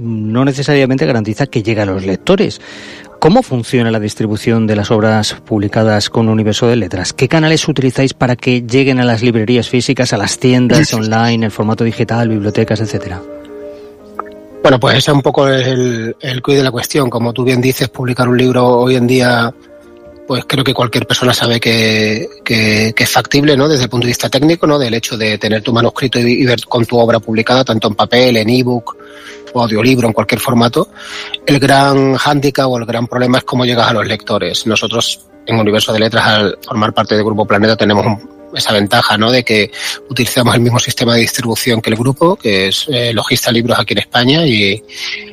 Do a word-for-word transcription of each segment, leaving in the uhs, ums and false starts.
no necesariamente garantiza que llegue a los lectores. ¿Cómo funciona la distribución de las obras publicadas con Universo de Letras? ¿Qué canales utilizáis para que lleguen a las librerías físicas, a las tiendas online, el formato digital, bibliotecas, etcétera? Bueno, pues ese es un poco el, el quid de la cuestión. Como tú bien dices, publicar un libro hoy en día, pues creo que cualquier persona sabe que, que, que es factible, ¿no? Desde el punto de vista técnico, ¿no? Del hecho de tener tu manuscrito y, y ver con tu obra publicada, tanto en papel, en ebook o audiolibro, en cualquier formato. El gran hándicap o el gran problema es cómo llegas a los lectores. Nosotros, en Universo de Letras, al formar parte del Grupo Planeta, tenemos un, esa ventaja, ¿no? De que utilizamos el mismo sistema de distribución que el grupo, que es eh, Logista Libros aquí en España, y,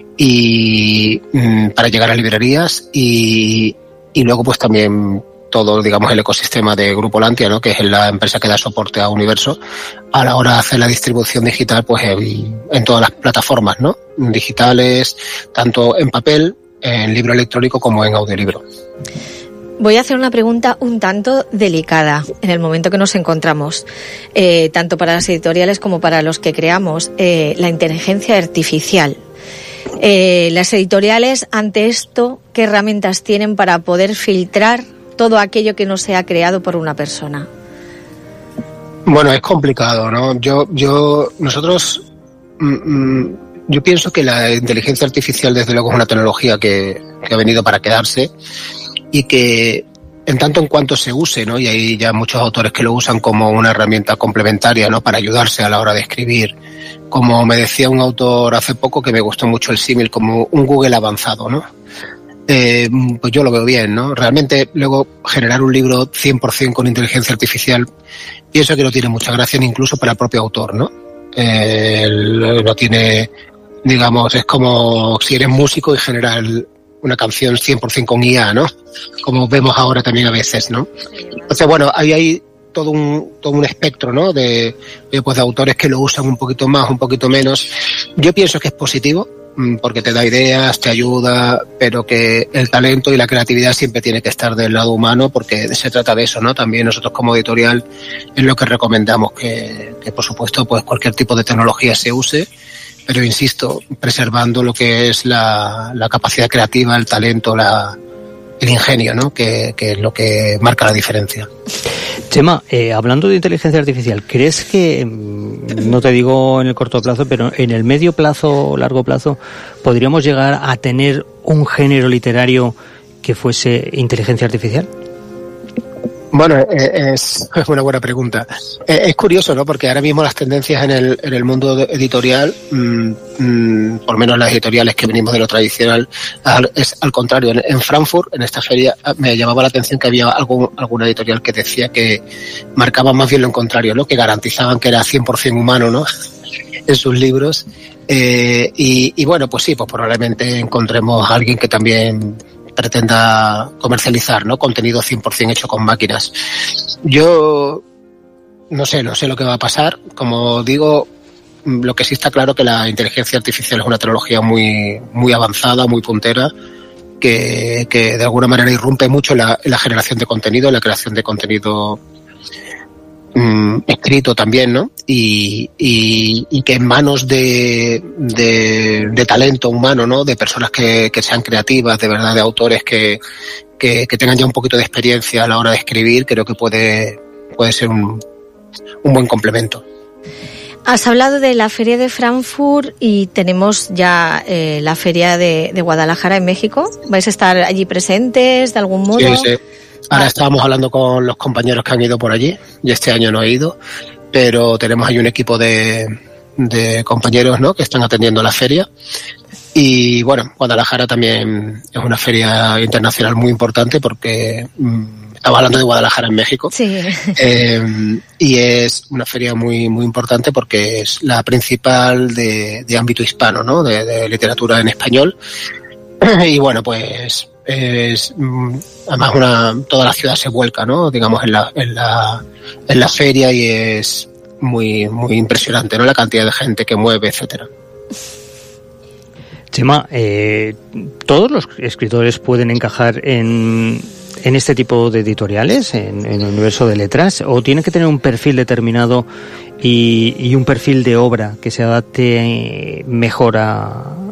y mm, para llegar a librerías, y, y luego pues también todo, digamos, el ecosistema de Grupo Lantia, ¿no? Que es la empresa que da soporte a Universo a la hora de hacer la distribución digital, pues en, en todas las plataformas, ¿no? Digitales, tanto en papel, en libro electrónico como en audiolibro. Voy a hacer una pregunta un tanto delicada en el momento que nos encontramos, eh, tanto para las editoriales como para los que creamos, eh, la inteligencia artificial. Eh, las editoriales, ante esto, ¿qué herramientas tienen para poder filtrar todo aquello que no sea creado por una persona? Bueno, es complicado, ¿no? Yo, yo, nosotros, mm, yo pienso que la inteligencia artificial, desde luego, es una tecnología que, que ha venido para quedarse y que, en tanto en cuanto se use, ¿no? Y hay ya muchos autores que lo usan como una herramienta complementaria, ¿no? Para ayudarse a la hora de escribir. Como me decía un autor hace poco, que me gustó mucho el símil, como un Google avanzado, ¿no? Eh, pues yo lo veo bien, ¿no? Realmente luego generar un libro cien por ciento con inteligencia artificial, pienso que no tiene mucha gracia, ni incluso para el propio autor, ¿no? Eh, no tiene, digamos, es como si eres músico y generar una canción cien por ciento con I A, ¿no? Como vemos ahora también a veces, ¿no? Entonces, bueno, ahí hay todo un todo un espectro, ¿no? De, de, pues, de autores que lo usan un poquito más, un poquito menos. Yo pienso que es positivo, porque te da ideas, te ayuda, pero que el talento y la creatividad siempre tiene que estar del lado humano, porque se trata de eso, ¿no? También nosotros como editorial es lo que recomendamos, que, que por supuesto pues cualquier tipo de tecnología se use, pero insisto, preservando lo que es la, la capacidad creativa, el talento, la, el ingenio, ¿no? Que, que es lo que marca la diferencia. Chema, eh, hablando de inteligencia artificial, ¿crees que, no te digo en el corto plazo, pero en el medio plazo o largo plazo, podríamos llegar a tener un género literario que fuese inteligencia artificial? Bueno, es, es una buena pregunta. Es curioso, ¿no? Porque ahora mismo las tendencias en el, en el mundo editorial, mmm, mmm, por lo menos las editoriales que venimos de lo tradicional, es al contrario. En, en Frankfurt, en esta feria, me llamaba la atención que había algún, alguna editorial que decía que marcaba más bien lo contrario, ¿no? Que garantizaban que era cien por ciento humano, ¿no? En sus libros. Eh, y, y bueno, pues sí, pues probablemente encontremos a alguien que también pretenda comercializar, ¿no? Contenido cien por ciento hecho con máquinas. Yo no sé, no sé lo que va a pasar. Como digo, lo que sí está claro que la inteligencia artificial es una tecnología muy, muy avanzada, muy puntera, que, que de alguna manera irrumpe mucho la, la generación de contenido, la creación de contenido mmm, escrito también, ¿no? Y, y, y que en manos de, de, de talento humano, ¿no? De personas que, que sean creativas, de verdad, de autores que, que, que tengan ya un poquito de experiencia a la hora de escribir, creo que puede, puede ser un, un buen complemento. Has hablado de la Feria de Frankfurt y tenemos ya eh, la Feria de, de Guadalajara en México. ¿Vais a estar allí presentes de algún modo? Sí, sí. Ahora estábamos hablando con los compañeros que han ido por allí, y este año no he ido, pero tenemos ahí un equipo de, de compañeros, ¿no? Que están atendiendo la feria. Y bueno, Guadalajara también es una feria internacional muy importante porque mmm, estamos hablando de Guadalajara en México. Sí. Eh, y es una feria muy muy importante porque es la principal de, de ámbito hispano, ¿no? De, de literatura en español. Y bueno, pues es además una toda la ciudad se vuelca, ¿no? Digamos en la en la en la feria, y es muy muy impresionante, ¿no? La cantidad de gente que mueve, etcétera. Chema, eh, ¿todos los escritores pueden encajar en, en este tipo de editoriales, en, en el universo de letras, o tienen que tener un perfil determinado y, y un perfil de obra que se adapte mejor a,